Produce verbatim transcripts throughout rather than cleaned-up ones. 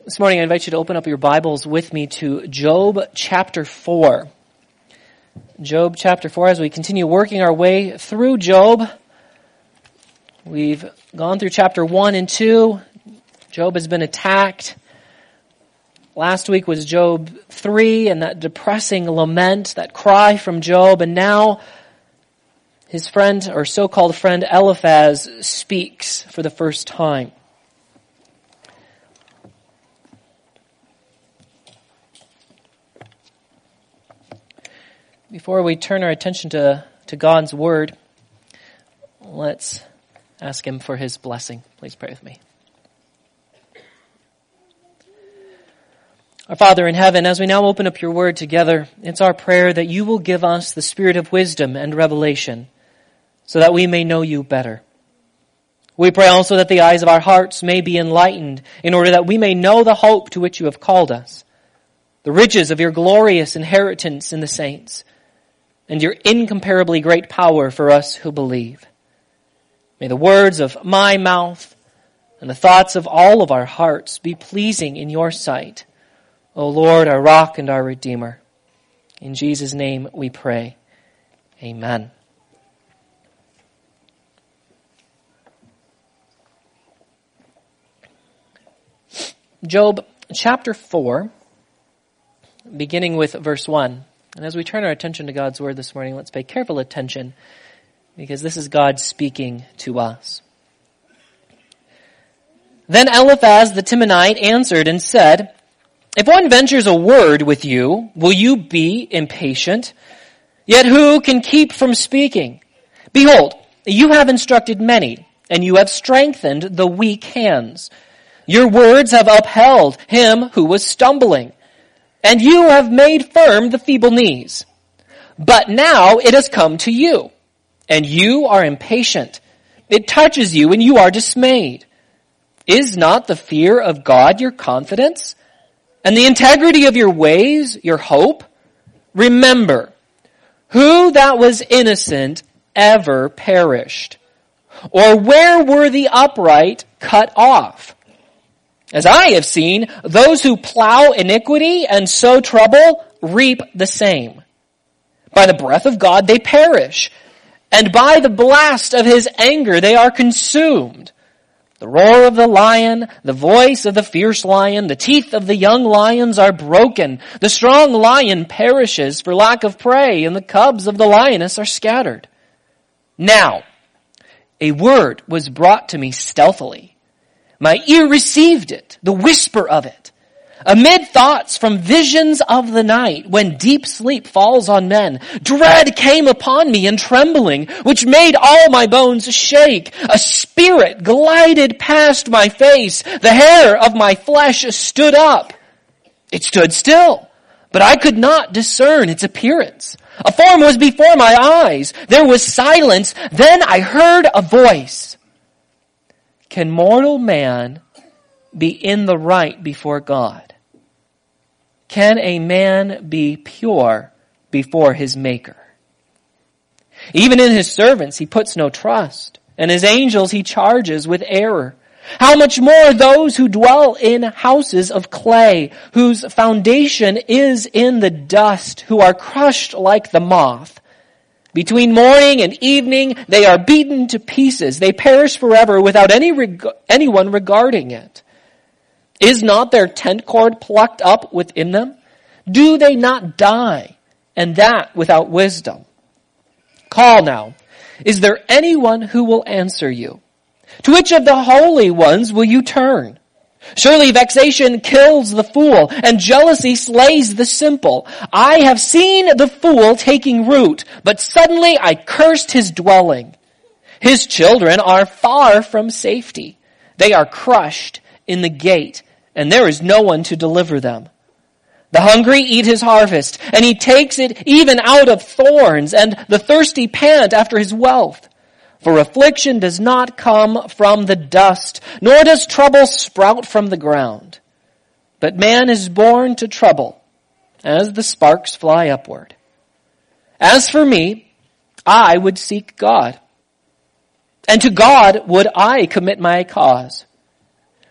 This morning I invite you to open up your Bibles with me to Job chapter four. Job chapter four, as we continue working our way through Job. We've gone through chapter one and two. Job has been attacked. Last week was Job three and that depressing lament, that cry from Job. And now his friend, or so-called friend Eliphaz, speaks for the first time. Before we turn our attention to, to God's Word, let's ask Him for His blessing. Please pray with me. Our Father in heaven, as we now open up your Word together, it's our prayer that you will give us the spirit of wisdom and revelation so that we may know you better. We pray also that the eyes of our hearts may be enlightened in order that we may know the hope to which you have called us, the riches of your glorious inheritance in the saints, and your incomparably great power for us who believe. May the words of my mouth and the thoughts of all of our hearts be pleasing in your sight, O Lord, our rock and our redeemer. In Jesus' name we pray. Amen. Job chapter four, beginning with verse one. And as we turn our attention to God's Word this morning, let's pay careful attention because this is God speaking to us. Then Eliphaz the Temanite answered and said, if one ventures a word with you, will you be impatient? Yet who can keep from speaking? Behold, you have instructed many, and you have strengthened the weak hands. Your words have upheld him who was stumbling, and you have made firm the feeble knees. But now it has come to you, and you are impatient. It touches you, and you are dismayed. Is not the fear of God your confidence, and the integrity of your ways your hope? Remember, who that was innocent ever perished? Or where were the upright cut off? As I have seen, those who plow iniquity and sow trouble reap the same. By the breath of God they perish, and by the blast of his anger they are consumed. The roar of the lion, the voice of the fierce lion, the teeth of the young lions are broken. The strong lion perishes for lack of prey, and the cubs of the lioness are scattered. Now, a word was brought to me stealthily. My ear received it, the whisper of it. Amid thoughts from visions of the night, when deep sleep falls on men, dread came upon me and trembling, which made all my bones shake. A spirit glided past my face. The hair of my flesh stood up. It stood still, but I could not discern its appearance. A form was before my eyes. There was silence. Then I heard a voice. Can mortal man be in the right before God? Can a man be pure before his Maker? Even in his servants he puts no trust, and his angels he charges with error. How much more those who dwell in houses of clay, whose foundation is in the dust, who are crushed like the moth. Between morning and evening, they are beaten to pieces. They perish forever without any reg- anyone regarding it. Is not their tent cord plucked up within them? Do they not die, and that without wisdom? Call now. Is there anyone who will answer you? To which of the holy ones will you turn? Surely vexation kills the fool, and jealousy slays the simple. I have seen the fool taking root, but suddenly I cursed his dwelling. His children are far from safety. They are crushed in the gate, and there is no one to deliver them. The hungry eat his harvest, and he takes it even out of thorns, and the thirsty pant after his wealth. For affliction does not come from the dust, nor does trouble sprout from the ground. But man is born to trouble, as the sparks fly upward. As for me, I would seek God, and to God would I commit my cause.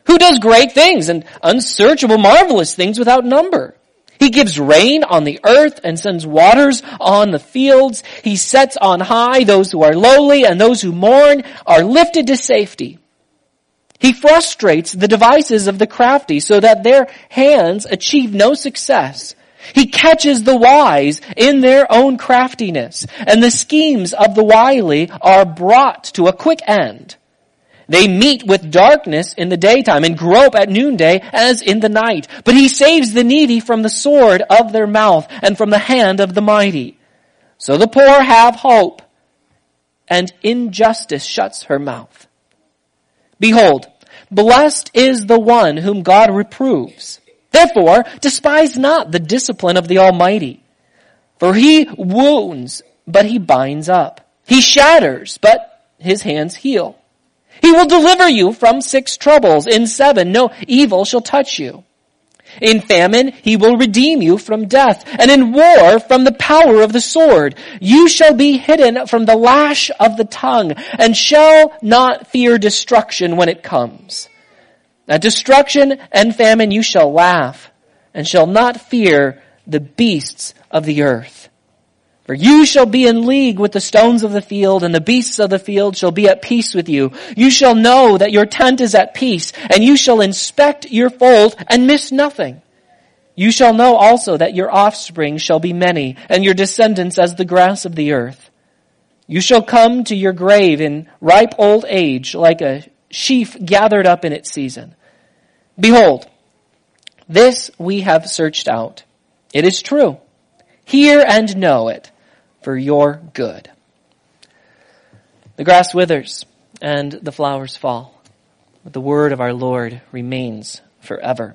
Who does great things and unsearchable, marvelous things without number? He gives rain on the earth and sends waters on the fields. He sets on high those who are lowly, and those who mourn are lifted to safety. He frustrates the devices of the crafty so that their hands achieve no success. He catches the wise in their own craftiness, and the schemes of the wily are brought to a quick end. They meet with darkness in the daytime and grope at noonday as in the night. But he saves the needy from the sword of their mouth and from the hand of the mighty. So the poor have hope, and injustice shuts her mouth. Behold, blessed is the one whom God reproves. Therefore, despise not the discipline of the Almighty. For he wounds, but he binds up. He shatters, but his hands heal. He will deliver you from six troubles. In seven, no evil shall touch you. In famine, he will redeem you from death, and in war from the power of the sword. You shall be hidden from the lash of the tongue, and shall not fear destruction when it comes. At destruction and famine you shall laugh, and shall not fear the beasts of the earth. For you shall be in league with the stones of the field, and the beasts of the field shall be at peace with you. You shall know that your tent is at peace, and you shall inspect your fold and miss nothing. You shall know also that your offspring shall be many, and your descendants as the grass of the earth. You shall come to your grave in ripe old age, like a sheaf gathered up in its season. Behold, this we have searched out. It is true. Hear and know it for your good. The grass withers and the flowers fall, but the word of our Lord remains forever.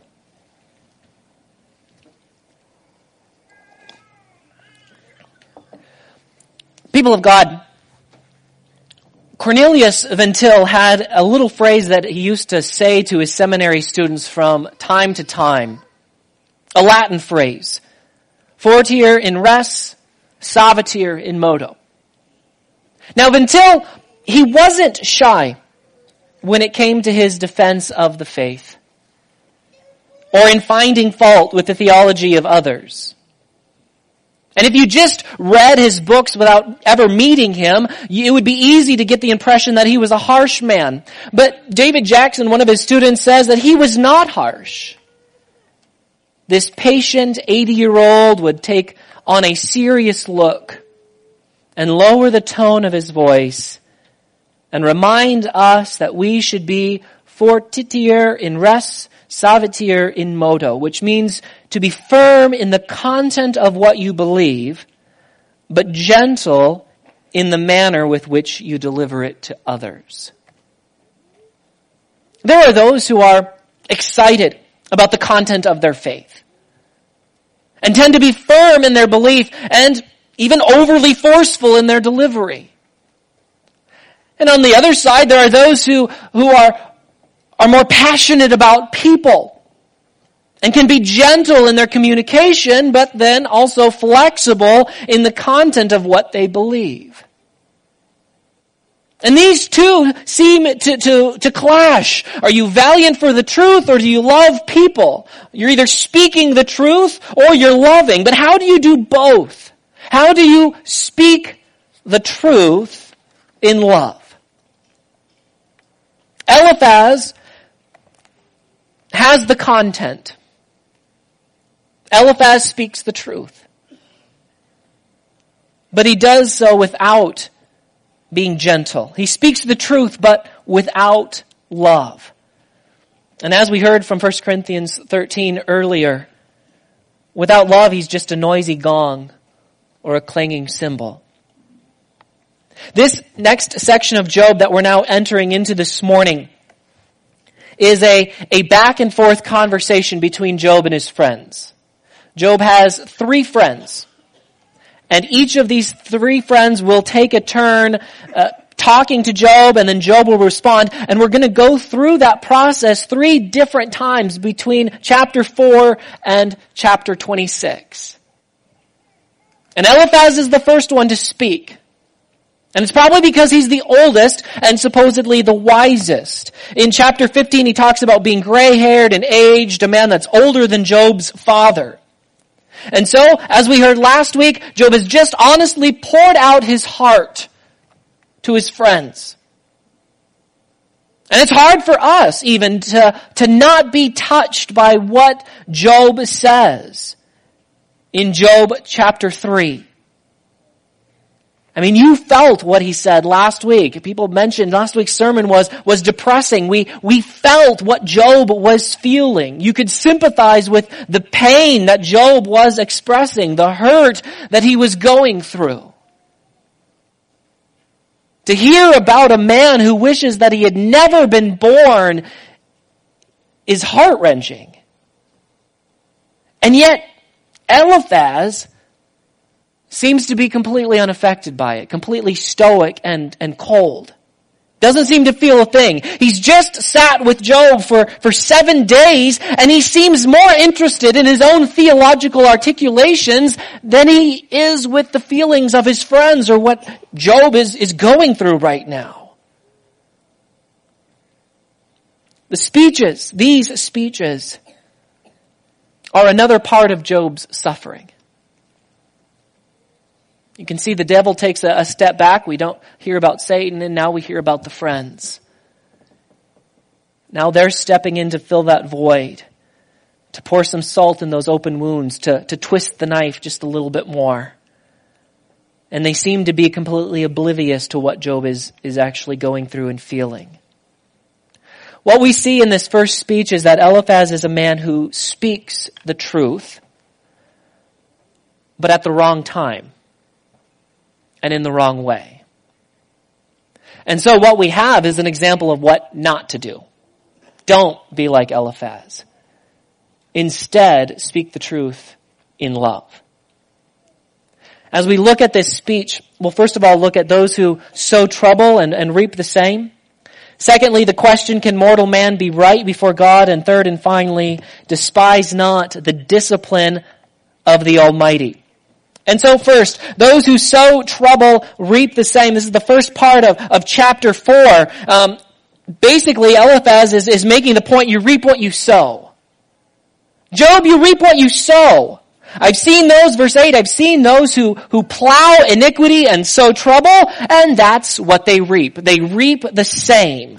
People of God, Cornelius Van Til had a little phrase that he used to say to his seminary students from time to time, a Latin phrase. Fortior in res, savatior in modo. Now, Van Til, he wasn't shy when it came to his defense of the faith, or in finding fault with the theology of others. And if you just read his books without ever meeting him, it would be easy to get the impression that he was a harsh man. But David Jackson, one of his students, says that he was not harsh. This patient eighty-year-old would take on a serious look and lower the tone of his voice and remind us that we should be fortitior in res, savatior in modo, which means to be firm in the content of what you believe, but gentle in the manner with which you deliver it to others. There are those who are excited about the content of their faith and tend to be firm in their belief and even overly forceful in their delivery. And on the other side, there are those who, who are, are more passionate about people and can be gentle in their communication, but then also flexible in the content of what they believe. And these two seem to, to, to clash. Are you valiant for the truth, or do you love people? You're either speaking the truth or you're loving. But how do you do both? How do you speak the truth in love? Eliphaz has the content. Eliphaz speaks the truth. But he does so without being gentle. He speaks the truth, but without love. And as we heard from First Corinthians thirteen earlier, without love, he's just a noisy gong or a clanging cymbal. This next section of Job that we're now entering into this morning is a, a back and forth conversation between Job and his friends. Job has three friends. And each of these three friends will take a turn uh, talking to Job, and then Job will respond. And we're going to go through that process three different times between chapter four and chapter twenty-six. And Eliphaz is the first one to speak. And it's probably because he's the oldest and supposedly the wisest. In chapter fifteen, he talks about being gray-haired and aged, a man that's older than Job's father. And so, as we heard last week, Job has just honestly poured out his heart to his friends. And it's hard for us even to, to not be touched by what Job says in Job chapter three. I mean, you felt what he said last week. People mentioned last week's sermon was, was depressing. We, we felt what Job was feeling. You could sympathize with the pain that Job was expressing, the hurt that he was going through. To hear about a man who wishes that he had never been born is heart-wrenching. And yet, Eliphaz seems to be completely unaffected by it, completely stoic and, and cold. Doesn't seem to feel a thing. He's just sat with Job for, for seven days, and he seems more interested in his own theological articulations than he is with the feelings of his friends or what Job is, is going through right now. The speeches, these speeches, are another part of Job's suffering. You can see the devil takes a, a step back. We don't hear about Satan, and now we hear about the friends. Now they're stepping in to fill that void, to pour some salt in those open wounds, to, to twist the knife just a little bit more. And they seem to be completely oblivious to what Job is, is actually going through and feeling. What we see in this first speech is that Eliphaz is a man who speaks the truth, but at the wrong time. And in the wrong way. And so what we have is an example of what not to do. Don't be like Eliphaz. Instead, speak the truth in love. As we look at this speech, we'll first of all look at those who sow trouble and, and reap the same. Secondly, the question, can mortal man be right before God? And third and finally, despise not the discipline of the Almighty. And so first, those who sow trouble reap the same. This is the first part of, of chapter four. Um, basically, Eliphaz is, is making the point, you reap what you sow. Job, you reap what you sow. I've seen those, verse eight, I've seen those who, who plow iniquity and sow trouble, and that's what they reap. They reap the same.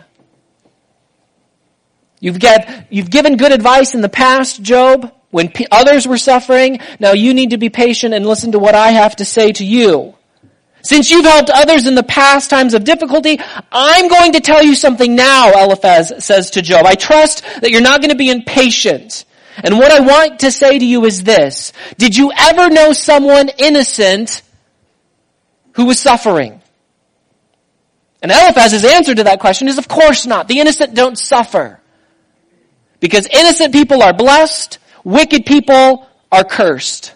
You've get, you've given good advice in the past, Job. When p- others were suffering, now you need to be patient and listen to what I have to say to you. Since you've helped others in the past times of difficulty, I'm going to tell you something now, Eliphaz says to Job. I trust that you're not going to be impatient. And what I want to say to you is this. Did you ever know someone innocent who was suffering? And Eliphaz's answer to that question is, of course not. The innocent don't suffer. Because innocent people are blessed. Wicked people are cursed.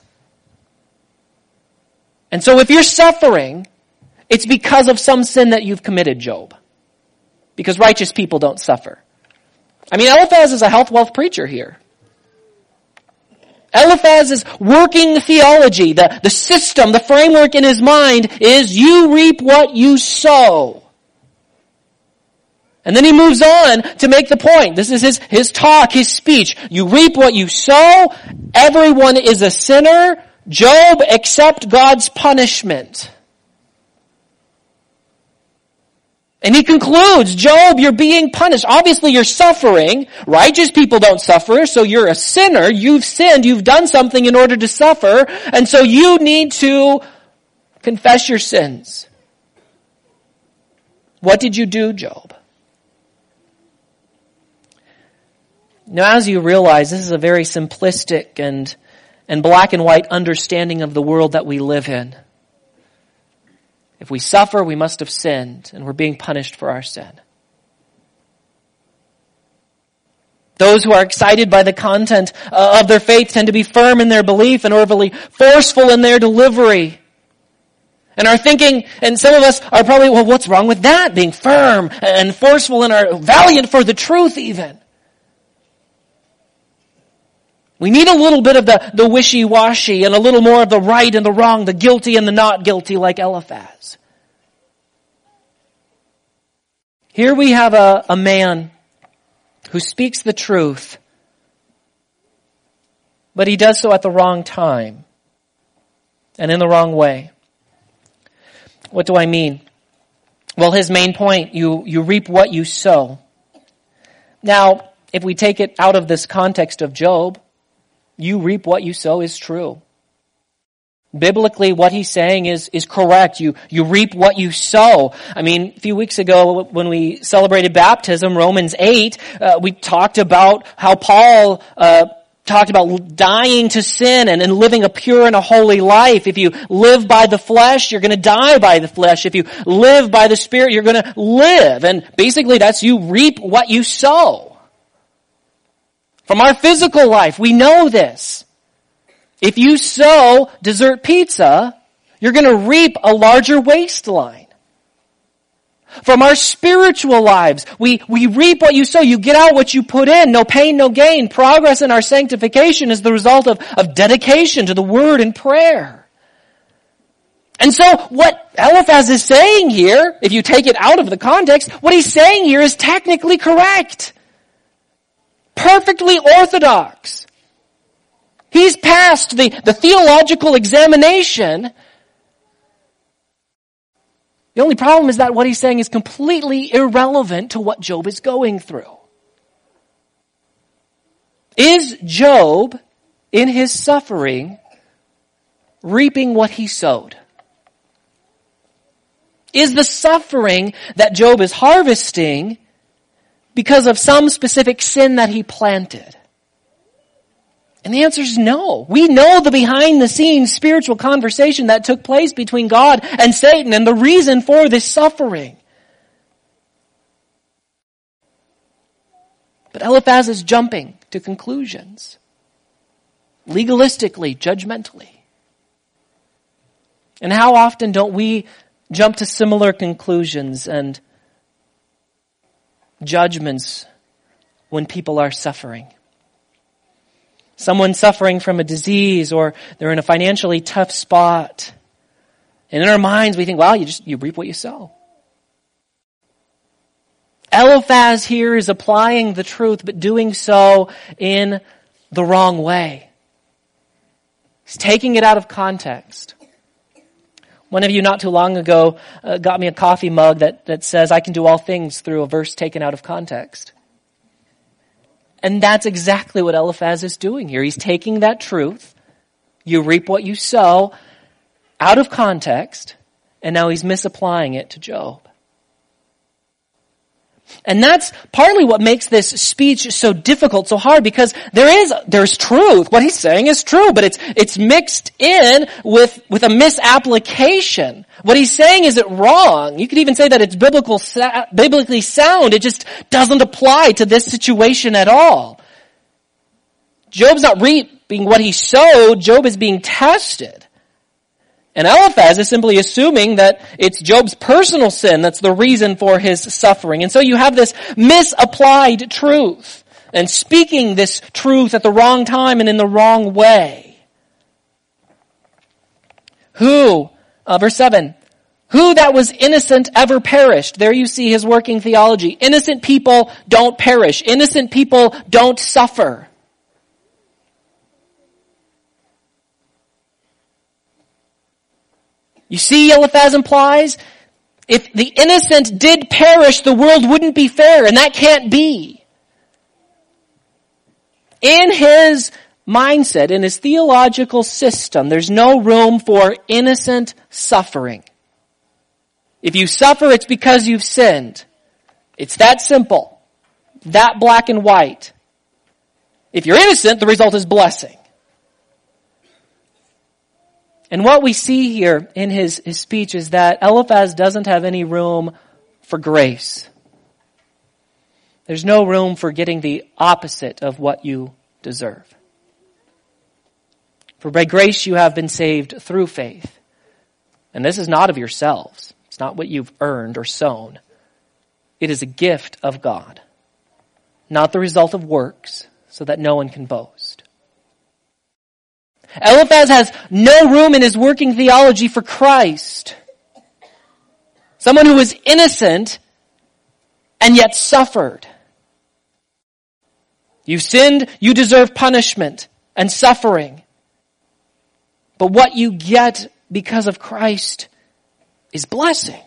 And so if you're suffering, it's because of some sin that you've committed, Job. Because righteous people don't suffer. I mean, Eliphaz is a health wealth preacher here. Eliphaz's working theology, the, the system, the framework in his mind is you reap what you sow. And then he moves on to make the point. This is his, his talk, his speech. You reap what you sow. Everyone is a sinner. Job, accept God's punishment. And he concludes, Job, you're being punished. Obviously you're suffering. Righteous people don't suffer, so you're a sinner. You've sinned. You've done something in order to suffer. And so you need to confess your sins. What did you do, Job? Now, as you realize, this is a very simplistic and, and black and white understanding of the world that we live in. If we suffer, we must have sinned, and we're being punished for our sin. Those who are excited by the content uh, of their faith tend to be firm in their belief and overly forceful in their delivery. And are thinking, and some of us are probably, well, what's wrong with that? Being firm and forceful and are valiant for the truth even. We need a little bit of the, the wishy-washy and a little more of the right and the wrong, the guilty and the not guilty like Eliphaz. Here we have a, a man who speaks the truth, but he does so at the wrong time and in the wrong way. What do I mean? Well, his main point, you, you reap what you sow. Now, if we take it out of this context of Job, you reap what you sow is true. Biblically, what he's saying is, is correct. You, you reap what you sow. I mean, a few weeks ago when we celebrated baptism, Romans eight, uh, we talked about how Paul, uh, talked about dying to sin and, and living a pure and a holy life. If you live by the flesh, you're going to die by the flesh. If you live by the Spirit, you're going to live. And basically that's you reap what you sow. From our physical life, we know this. If you sow dessert pizza, you're going to reap a larger waistline. From our spiritual lives, we, we reap what you sow. You get out what you put in. No pain, no gain. Progress in our sanctification is the result of, of dedication to the Word and prayer. And so what Eliphaz is saying here, if you take it out of the context, what he's saying here is technically correct. Perfectly orthodox. He's passed the, the theological examination. The only problem is that what he's saying is completely irrelevant to what Job is going through. Is Job, in his suffering, reaping what he sowed? Is the suffering that Job is harvesting because of some specific sin that he planted? And the answer is no. We know the behind-the-scenes spiritual conversation that took place between God and Satan and the reason for this suffering. But Eliphaz is jumping to conclusions. Legalistically, judgmentally. And how often don't we jump to similar conclusions and judgments when people are suffering? Someone suffering from a disease, or they're in a financially tough spot. And in our minds we think, well, you just, you reap what you sow. Eliphaz here is applying the truth, but doing so in the wrong way. He's taking it out of context. One of you not too long ago uh, got me a coffee mug that, that says, I can do all things through a verse taken out of context. And that's exactly what Eliphaz is doing here. He's taking that truth, you reap what you sow, out of context, and now he's misapplying it to Job. And that's partly what makes this speech so difficult, so hard, because there is, there's truth. What he's saying is true, but it's, it's mixed in with, with a misapplication. What he's saying isn't wrong. You could even say that it's biblical, biblically sound. It just doesn't apply to this situation at all. Job's not reaping what he sowed. Job is being tested. And Eliphaz is simply assuming that it's Job's personal sin that's the reason for his suffering. And so you have this misapplied truth and speaking this truth at the wrong time and in the wrong way. Who, uh, verse seven, who that was innocent ever perished? There you see his working theology. Innocent people don't perish. Innocent people don't suffer. You see, Eliphaz implies, if the innocent did perish, the world wouldn't be fair, and that can't be. In his mindset, in his theological system, there's no room for innocent suffering. If you suffer, it's because you've sinned. It's that simple. That black and white. If you're innocent, the result is blessing. And what we see here in his, his speech is that Eliphaz doesn't have any room for grace. There's no room for getting the opposite of what you deserve. For by grace you have been saved through faith. And this is not of yourselves. It's not what you've earned or sown. It is a gift of God, not the result of works, so that no one can boast. Eliphaz has no room in his working theology for Christ. Someone who is innocent and yet suffered. You sinned, you deserve punishment and suffering. But what you get because of Christ is blessing.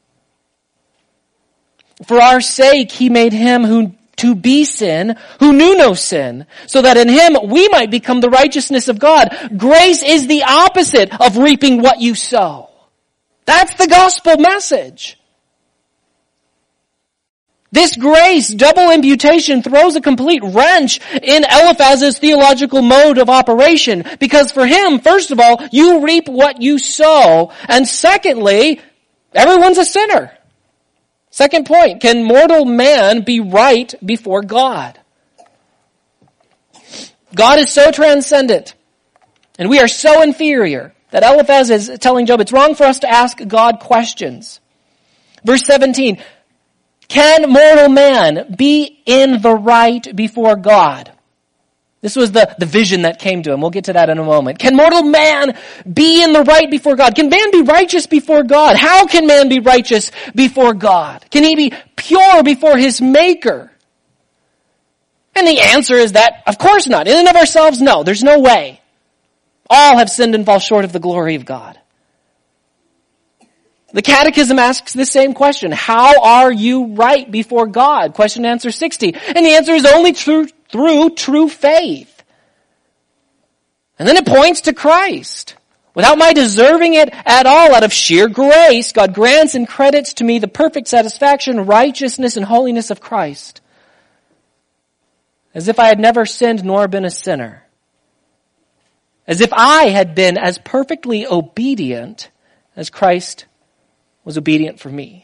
For our sake, he made him who to be sin, who knew no sin, so that in him we might become the righteousness of God. Grace is the opposite of reaping what you sow. That's the gospel message. This grace, double imputation, throws a complete wrench in Eliphaz's theological mode of operation. Because for him, first of all, you reap what you sow. And secondly, everyone's a sinner. Second point, can mortal man be right before God? God is so transcendent, and we are so inferior, that Eliphaz is telling Job it's wrong for us to ask God questions. Verse seventeen, can mortal man be in the right before God? This was the, the vision that came to him. We'll get to that in a moment. Can mortal man be in the right before God? Can man be righteous before God? How can man be righteous before God? Can he be pure before his Maker? And the answer is that, of course not. In and of ourselves, no. There's no way. All have sinned and fall short of the glory of God. The Catechism asks the same question. How are you right before God? Question and answer sixty. And the answer is only through, through true faith. And then it points to Christ. Without my deserving it at all, out of sheer grace, God grants and credits to me the perfect satisfaction, righteousness, and holiness of Christ. As if I had never sinned nor been a sinner. As if I had been as perfectly obedient as Christ was obedient for me.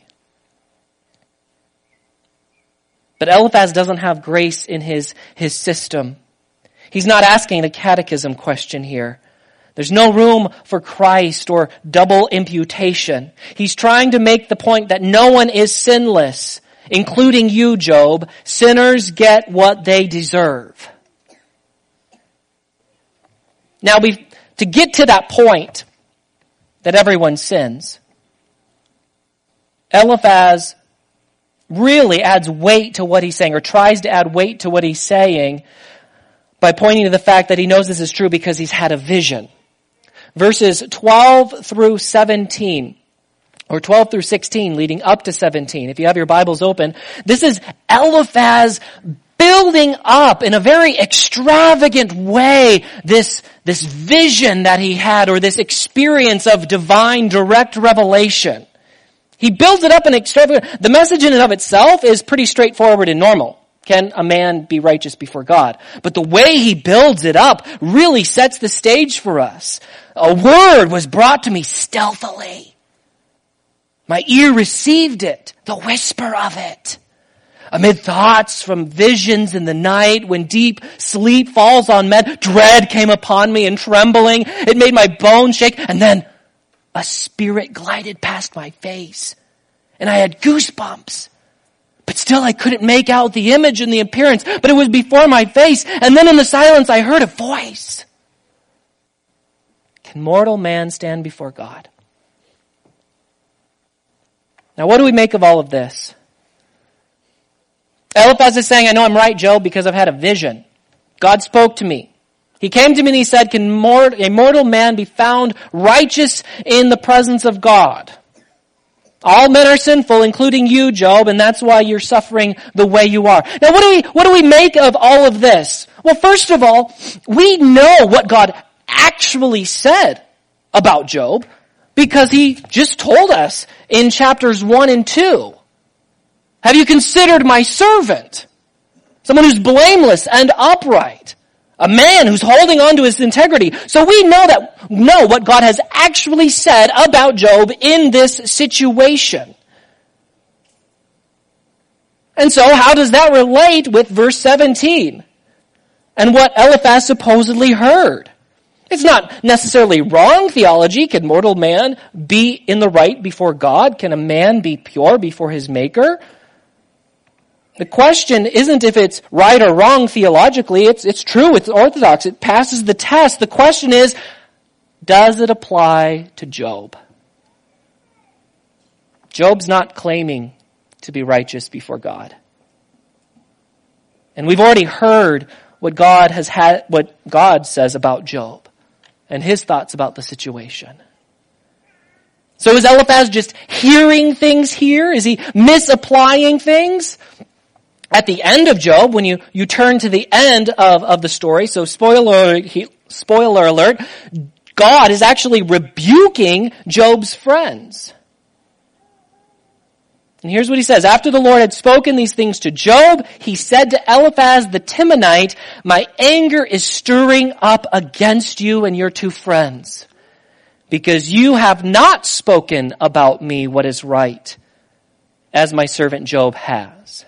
But Eliphaz doesn't have grace in his, his system. He's not asking the catechism question here. There's no room for Christ or double imputation. He's trying to make the point that no one is sinless, including you, Job. Sinners get what they deserve. Now, we to get to that point that everyone sins, Eliphaz really adds weight to what he's saying, or tries to add weight to what he's saying by pointing to the fact that he knows this is true because he's had a vision. Verses twelve through seventeen, or twelve through sixteen, leading up to seventeen. If you have your Bibles open, this is Eliphaz building up in a very extravagant way this, this vision that he had, or this experience of divine direct revelation. He builds it up in extravagant. The message in and of itself is pretty straightforward and normal. Can a man be righteous before God? But the way he builds it up really sets the stage for us. A word was brought to me stealthily. My ear received it, the whisper of it. Amid thoughts from visions in the night, when deep sleep falls on men, dread came upon me and trembling. It made my bones shake. And then a spirit glided past my face, and I had goosebumps. But still I couldn't make out the image and the appearance, but it was before my face. And then in the silence I heard a voice. Can mortal man stand before God? Now, what do we make of all of this? Eliphaz is saying, I know I'm right, Job, because I've had a vision. God spoke to me. He came to me and he said, can a mortal man be found righteous in the presence of God? All men are sinful, including you, Job, and that's why you're suffering the way you are. Now, what do we, what do we make of all of this? Well, first of all, we know what God actually said about Job because he just told us in chapters one and two. Have you considered my servant? Someone who's blameless and upright. A man who's holding on to his integrity. So we know that, know what God has actually said about Job in this situation. And so how does that relate with verse seventeen? And what Eliphaz supposedly heard? It's not necessarily wrong theology. Can mortal man be in the right before God? Can a man be pure before his Maker? The question isn't if it's right or wrong theologically. It's, it's true. It's orthodox. It passes the test. The question is, does it apply to Job? Job's not claiming to be righteous before God. And we've already heard what God has had, what God says about Job and his thoughts about the situation. So is Eliphaz just hearing things here? Is he misapplying things? At the end of Job, when you, you turn to the end of, of the story, so spoiler, he, spoiler alert, God is actually rebuking Job's friends. And here's what he says. After the Lord had spoken these things to Job, he said to Eliphaz the Temanite, my anger is stirring up against you and your two friends, because you have not spoken about me what is right, as my servant Job has.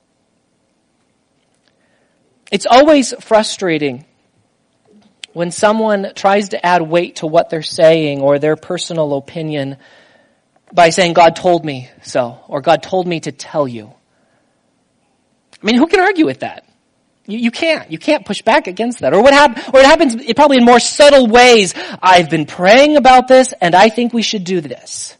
It's always frustrating when someone tries to add weight to what they're saying or their personal opinion by saying, God told me so, or God told me to tell you. I mean, who can argue with that? You, you can't. You can't push back against that. Or what hap- or it happens it probably in more subtle ways. I've been praying about this, and I think we should do this.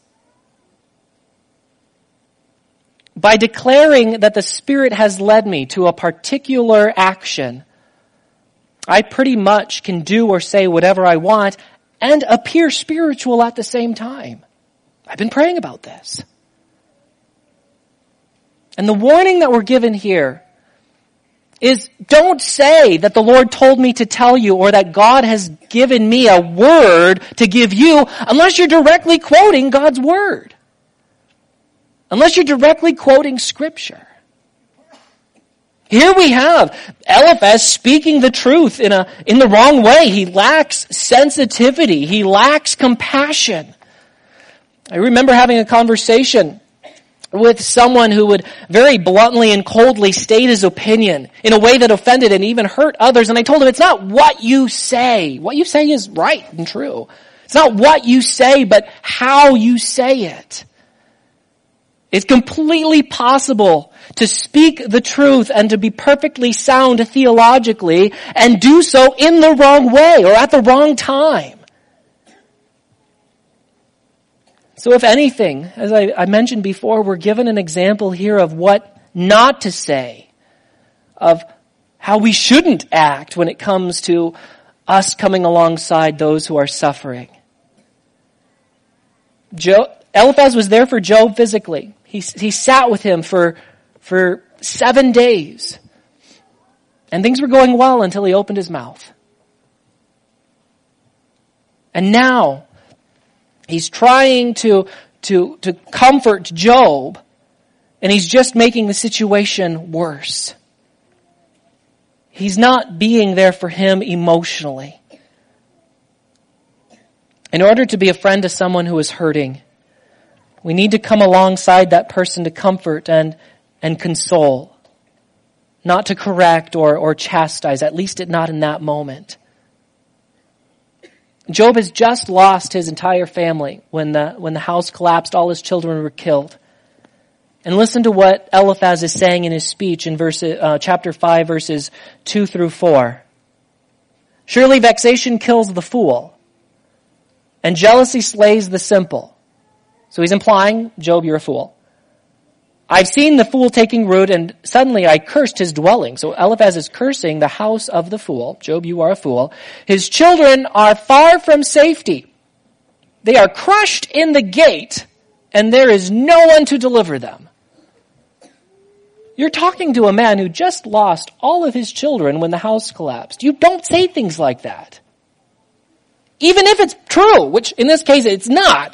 By declaring that the Spirit has led me to a particular action, I pretty much can do or say whatever I want and appear spiritual at the same time. I've been praying about this. And the warning that we're given here is, don't say that the Lord told me to tell you or that God has given me a word to give you unless you're directly quoting God's word. Unless you're directly quoting Scripture. Here we have Eliphaz speaking the truth in a in the wrong way. He lacks sensitivity. He lacks compassion. I remember having a conversation with someone who would very bluntly and coldly state his opinion in a way that offended and even hurt others. And I told him, it's not what you say. What you say is right and true. It's not what you say, but how you say it. It's completely possible to speak the truth and to be perfectly sound theologically and do so in the wrong way or at the wrong time. So if anything, as I, I mentioned before, we're given an example here of what not to say, of how we shouldn't act when it comes to us coming alongside those who are suffering. Job, Eliphaz was there for Job physically. He, he sat with him for, for seven days. And things were going well until he opened his mouth. And now, he's trying to, to, to comfort Job, and he's just making the situation worse. He's not being there for him emotionally. In order to be a friend to someone who is hurting, we need to come alongside that person to comfort and, and console, not to correct or, or chastise, at least not in that moment. Job has just lost his entire family when the, when the house collapsed, all his children were killed. And listen to what Eliphaz is saying in his speech in verse, uh, chapter five, verses two through four. Surely vexation kills the fool, and jealousy slays the simple. So he's implying, Job, you're a fool. I've seen the fool taking root, and suddenly I cursed his dwelling. So Eliphaz is cursing the house of the fool. Job, you are a fool. His children are far from safety. They are crushed in the gate, and there is no one to deliver them. You're talking to a man who just lost all of his children when the house collapsed. You don't say things like that. Even if it's true, which in this case it's not.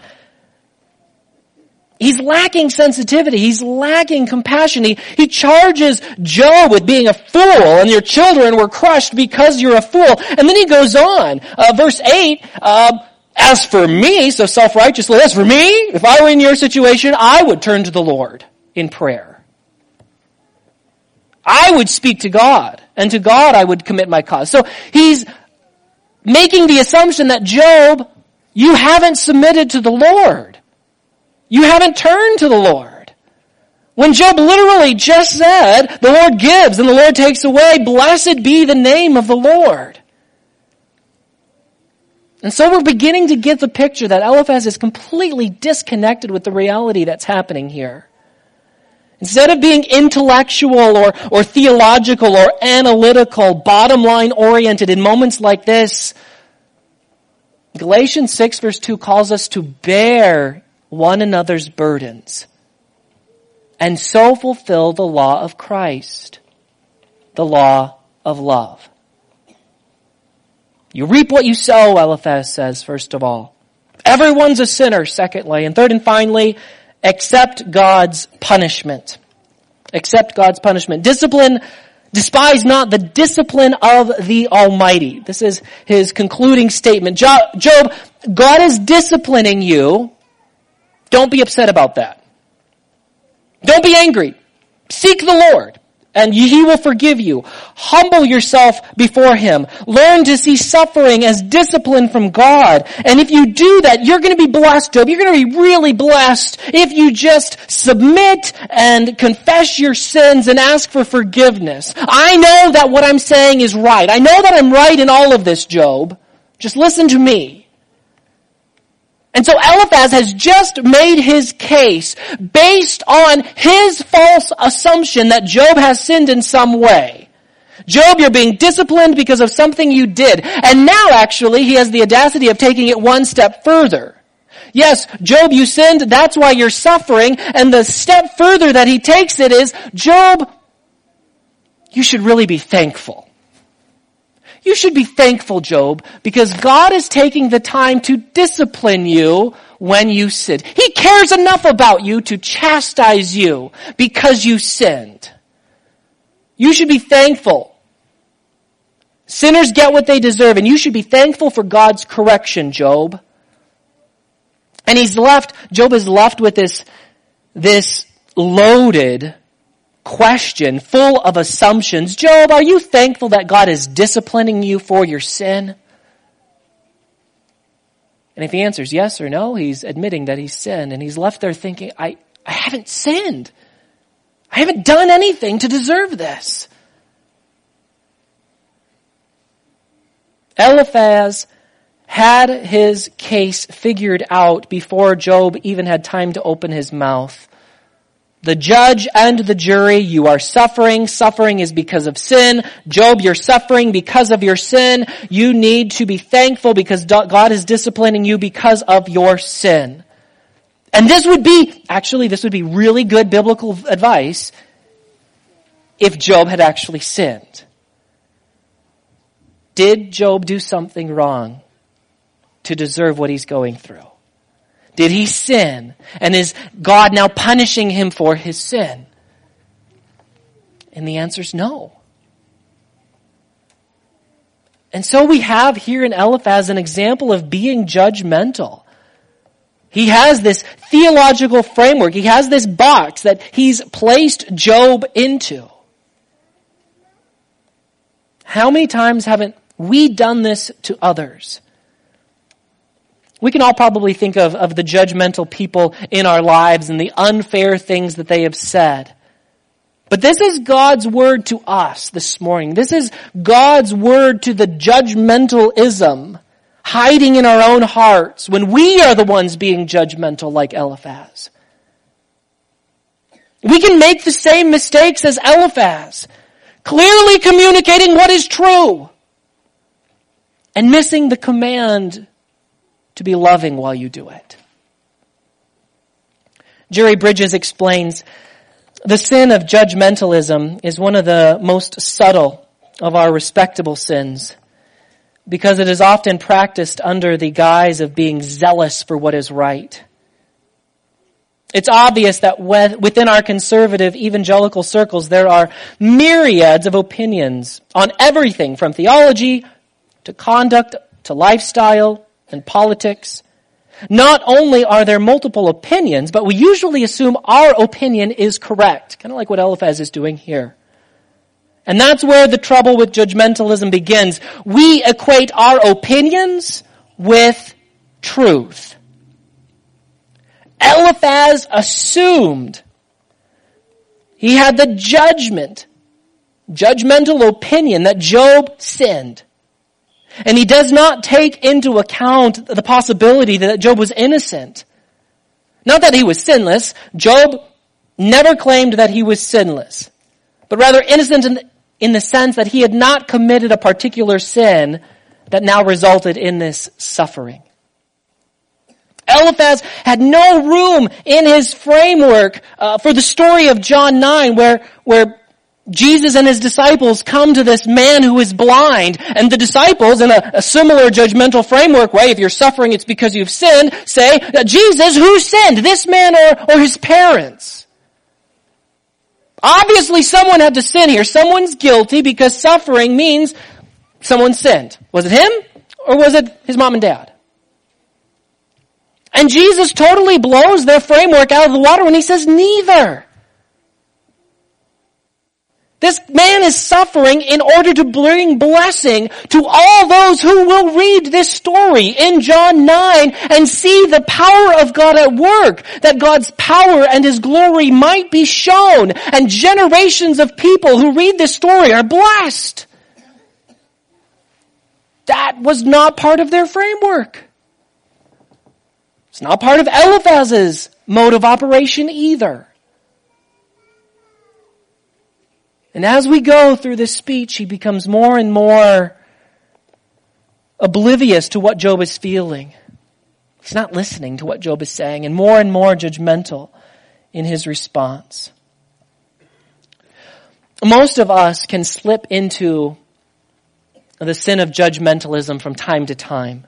He's lacking sensitivity. He's lacking compassion. He, he charges Job with being a fool, and your children were crushed because you're a fool. And then he goes on. Uh, verse eight, uh, as for me, so self-righteously, as for me, if I were in your situation, I would turn to the Lord in prayer. I would speak to God, and to God I would commit my cause. So he's making the assumption that Job, you haven't submitted to the Lord. You haven't turned to the Lord. When Job literally just said, the Lord gives and the Lord takes away, blessed be the name of the Lord. And so we're beginning to get the picture that Eliphaz is completely disconnected with the reality that's happening here. Instead of being intellectual or, or theological or analytical, bottom line oriented in moments like this, Galatians six verse two calls us to bear one another's burdens and so fulfill the law of Christ, the law of love. You reap what you sow, Eliphaz says, first of all. Everyone's a sinner, secondly. And third and finally, accept God's punishment. Accept God's punishment. Discipline, despise not the discipline of the Almighty. This is his concluding statement. Job, God is disciplining you. Don't be upset about that. Don't be angry. Seek the Lord, and he will forgive you. Humble yourself before him. Learn to see suffering as discipline from God. And if you do that, you're going to be blessed, Job. You're going to be really blessed if you just submit and confess your sins and ask for forgiveness. I know that what I'm saying is right. I know that I'm right in all of this, Job. Just listen to me. And so Eliphaz has just made his case based on his false assumption that Job has sinned in some way. Job, you're being disciplined because of something you did. And now actually he has the audacity of taking it one step further. Yes, Job, you sinned, that's why you're suffering. And the step further that he takes it is, Job, you should really be thankful. You should be thankful, Job, because God is taking the time to discipline you when you sin. He cares enough about you to chastise you because you sinned. You should be thankful. Sinners get what they deserve, and you should be thankful for God's correction, Job. And he's left, Job is left with this, this loaded question full of assumptions. Job, are you thankful that God is disciplining you for your sin? And if he answers yes or no, he's admitting that he's sinned, and he's left there thinking, I, I haven't sinned. I haven't done anything to deserve this. Eliphaz had his case figured out before Job even had time to open his mouth. The judge and the jury, you are suffering. Suffering is because of sin. Job, you're suffering because of your sin. You need to be thankful because God is disciplining you because of your sin. And this would be, actually, this would be really good biblical advice if Job had actually sinned. Did Job do something wrong to deserve what he's going through? Did he sin? And is God now punishing him for his sin? And the answer is no. And so we have here in Eliphaz an example of being judgmental. He has this theological framework. He has this box that he's placed Job into. How many times haven't we done this to others? We can all probably think of, of the judgmental people in our lives and the unfair things that they have said. But this is God's word to us this morning. This is God's word to the judgmentalism hiding in our own hearts when we are the ones being judgmental like Eliphaz. We can make the same mistakes as Eliphaz, clearly communicating what is true and missing the command to be loving while you do it. Jerry Bridges explains, the sin of judgmentalism is one of the most subtle of our respectable sins because it is often practiced under the guise of being zealous for what is right. It's obvious that within our conservative evangelical circles there are myriads of opinions on everything from theology to conduct to lifestyle and politics. Not only are there multiple opinions, but we usually assume our opinion is correct, kind of like what Eliphaz is doing here. And that's where the trouble with judgmentalism begins. We equate our opinions with truth. Eliphaz assumed he had the judgment, judgmental opinion that Job sinned. And he does not take into account the possibility that Job was innocent. Not that he was sinless. Job never claimed that he was sinless, but rather innocent in, in the sense that he had not committed a particular sin that now resulted in this suffering. Eliphaz had no room in his framework uh, for the story of John nine where, where Jesus and his disciples come to this man who is blind, and the disciples, in a, a similar judgmental framework way, if you're suffering it's because you've sinned, say, Jesus, who sinned, this man or, or his parents? Obviously someone had to sin here. Someone's guilty because suffering means someone sinned. Was it him or was it his mom and dad? And Jesus totally blows their framework out of the water when he says neither. This man is suffering in order to bring blessing to all those who will read this story in John nine and see the power of God at work, that God's power and his glory might be shown, and generations of people who read this story are blessed. That was not part of their framework. It's not part of Eliphaz's mode of operation either. And as we go through this speech, he becomes more and more oblivious to what Job is feeling. He's not listening to what Job is saying, and more and more judgmental in his response. Most of us can slip into the sin of judgmentalism from time to time.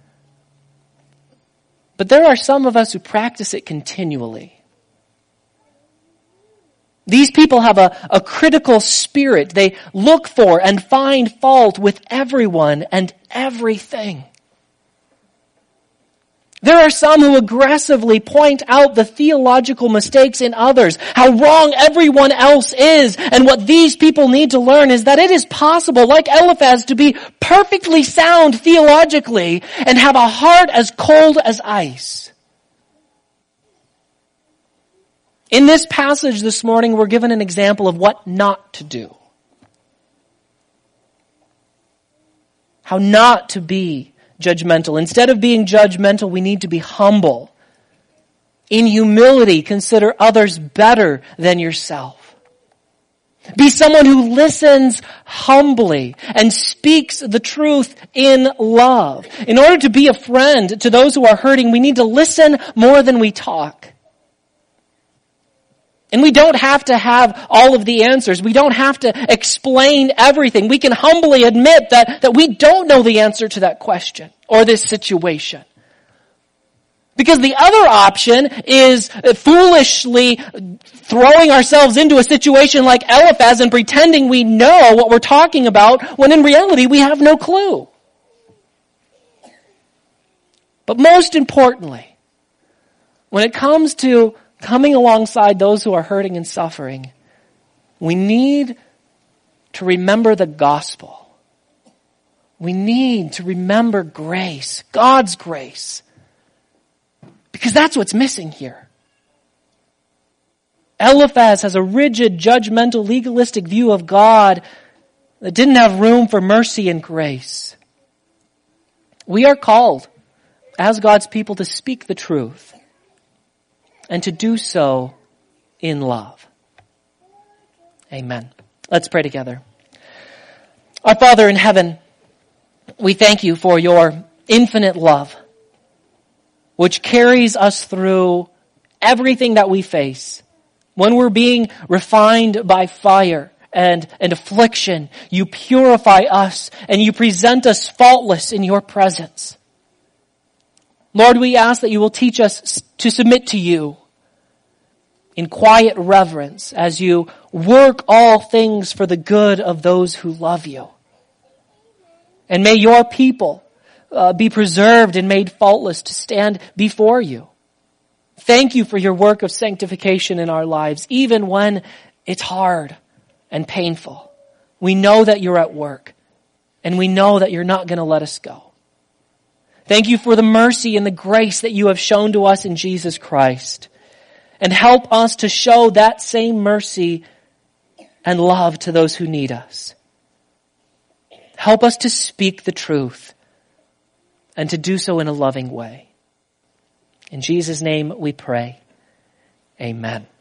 But there are some of us who practice it continually. These people have a, a critical spirit. They look for and find fault with everyone and everything. There are some who aggressively point out the theological mistakes in others, how wrong everyone else is, and what these people need to learn is that it is possible, like Eliphaz, to be perfectly sound theologically and have a heart as cold as ice. In this passage this morning, we're given an example of what not to do. How not to be judgmental. Instead of being judgmental, we need to be humble. In humility, consider others better than yourself. Be someone who listens humbly and speaks the truth in love. In order to be a friend to those who are hurting, we need to listen more than we talk. And we don't have to have all of the answers. We don't have to explain everything. We can humbly admit that, that we don't know the answer to that question or this situation. Because the other option is foolishly throwing ourselves into a situation like Eliphaz and pretending we know what we're talking about when in reality we have no clue. But most importantly, when it comes to coming alongside those who are hurting and suffering, we need to remember the gospel. We need to remember grace, God's grace. Because that's what's missing here. Eliphaz has a rigid, judgmental, legalistic view of God that didn't have room for mercy and grace. We are called, as God's people, to speak the truth. And to do so in love. Amen. Let's pray together. Our Father in heaven, we thank you for your infinite love, which carries us through everything that we face. When we're being refined by fire and, and affliction, you purify us and you present us faultless in your presence. Lord, we ask that you will teach us to submit to you in quiet reverence as you work all things for the good of those who love you. And may your people uh, be preserved and made faultless to stand before you. Thank you for your work of sanctification in our lives, even when it's hard and painful. We know that you're at work, and we know that you're not going to let us go. Thank you for the mercy and the grace that you have shown to us in Jesus Christ. And help us to show that same mercy and love to those who need us. Help us to speak the truth and to do so in a loving way. In Jesus' name we pray. Amen.